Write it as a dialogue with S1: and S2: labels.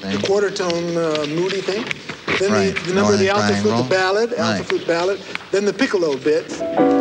S1: the quarter tone moody thing. Then
S2: Right.
S1: the number of the
S2: Northern
S1: alto flute,
S2: triangle.
S1: the ballad,
S2: Right.
S1: alto flute ballad. Then the piccolo bit.